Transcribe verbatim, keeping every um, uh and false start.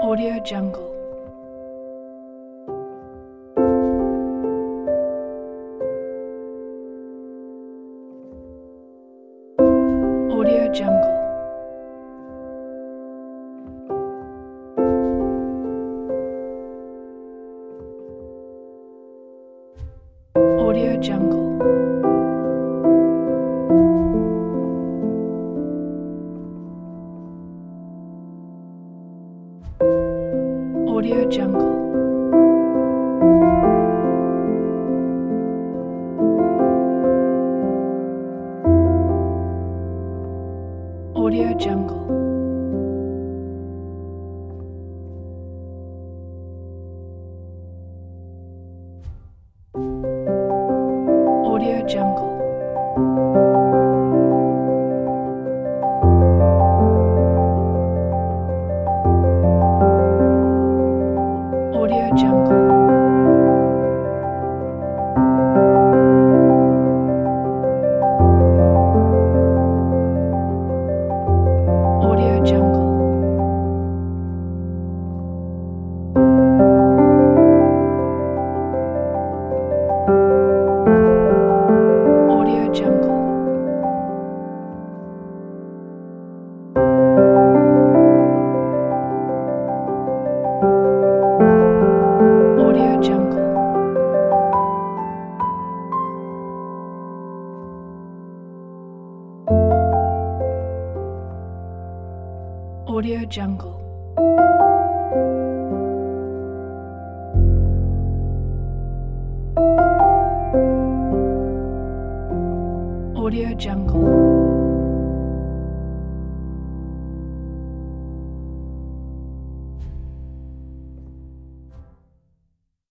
Audio Jungle. Audio Jungle. Audio Jungle. Audio Jungle. Audio Jungle. Audio Jungle. Audio Jungle. Audio Jungle. Audio Jungle. Audio Jungle. Audio Jungle. Audio Jungle.